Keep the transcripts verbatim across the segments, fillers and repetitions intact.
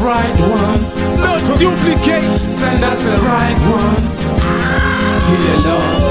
right one. Lord, duplicate. Send us the right one. Dear Lord.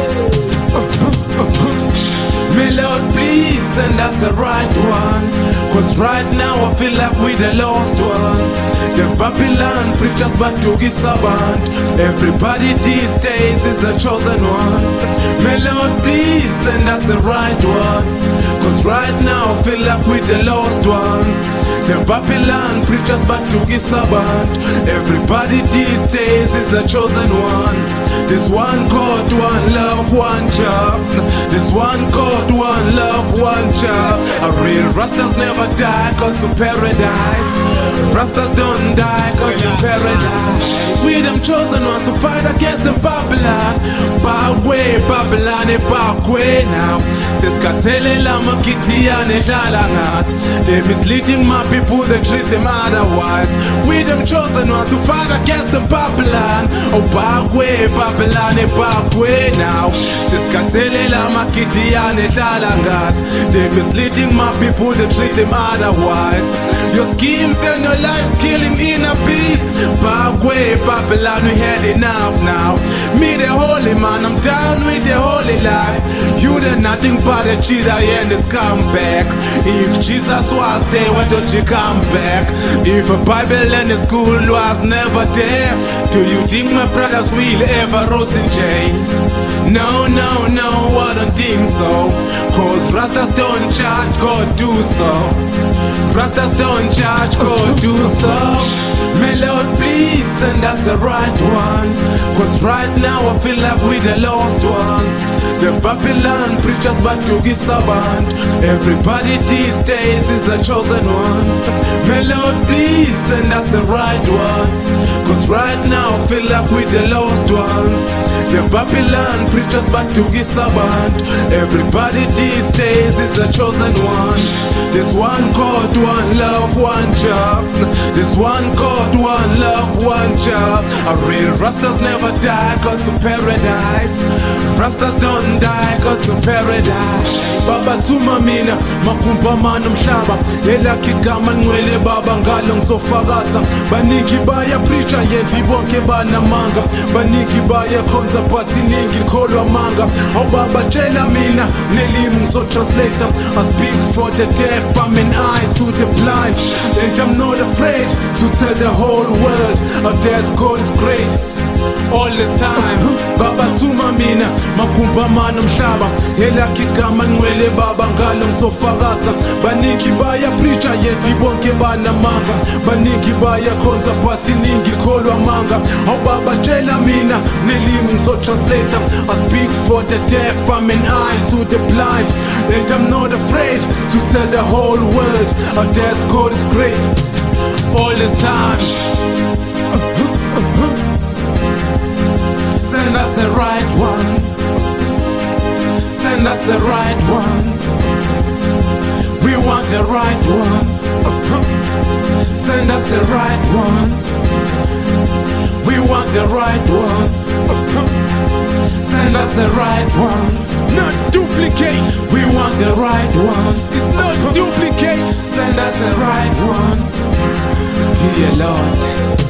May Lord please send us the right one. Cause right now I feel like we the lost ones. The Babylon preachers but to his servant. Everybody these days is the chosen one. May Lord please send us the right one. Cause right now I feel like we the lost ones. The Babylon preachers but to his servant. Everybody these days is the chosen one. This one God, one love, one job. This one God, one love, one job. A real Rastas never die, cause to paradise. Rastas don't die, cause to paradise. We them chosen ones to fight against the Babylon. Back way, Babylon, e back way now. Says Katele Lama Kitty and Etalangas. They misleading my people, they treat them otherwise. We them chosen ones to fight against the Babylon. Oh, back way, Babylon, e back way now. Says Katele Lama Kitty and Etalangas. They misleading my people, they treat them otherwise. Your schemes and your lies killing inner peace. Back way, Babylon, we had enough now. Me the holy man, I'm down with the holy life. You the nothing but a cheater and this comeback. If Jesus was there, why don't you come back? If a Bible and a school was never there, do you think my brothers will ever rot in jail? No, no, no, I don't think so. Cause Rastas don't charge, God do so. Rastas don't charge, God do so. May Lord please send us the right one. Cause right now I feel like we the lost ones. The Babylon preachers but to his servant. Everybody these days is the chosen one. May Lord please send us the right one. Cause right now I feel like we the lost ones. The Babylon preachers but to his servant. Everybody these days is the chosen one. This one God, one love, one job. This one God, one love, one job. A real Rastas never die, cause to paradise. Rastas don't die, cause to paradise. Baba tuma mina makumba mana mhlaba. Yela kigama nwele baba ngalo ngizofakaza. Baningi baya preacher yenti bonke banamanga. Baningi baya khonza but iningi likholwa manga. Aw baba tshela mina nelimi ngizo-translator. I speak for the deaf, I'm an eye to the blind. And I'm not afraid to tell the whole world our dad's God is great all the time. Baba tuma mina makumba mana mhlaba. Yela kigama nwele baba ngalo ngizofakaza. Baningi baya preacher yeti bonke banamanga. Baningi baya khonza but iningi likholwa manga. Aw baba tshela mina nelimi ngizo-translator. I speak for the deaf, I'm an eye to the blind. And I'm not afraid to tell the whole world our dad's God is great all the time. Send us the right one. Send us the right one. We want the right one. Send us the right one. We want the right one. Send us the right one. Not duplicate. We want the right one. It's not duplicate. Send us the right one. Dear Lord.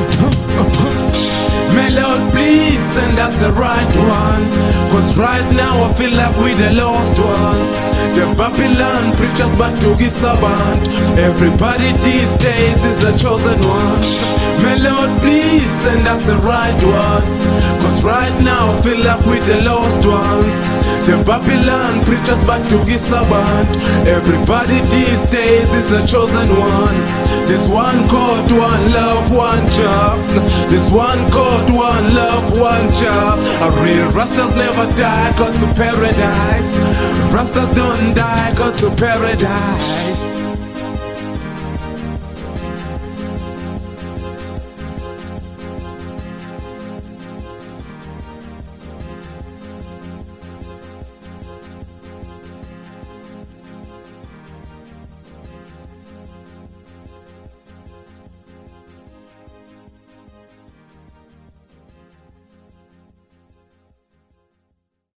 May Lord please send us the right one. Cause right now I feel like we the lost ones. The Babylon preachers but to his servant. Everybody these days is the chosen one. May Lord please send us the right one. Cause right now I feel like we the lost ones. The Babylon preachers but to his servant. Everybody these days is the chosen one. This one God, one love, one job. This one God, one love, one job. A real Rastas never die, cause to paradise. Rastas don't die, cause to paradise.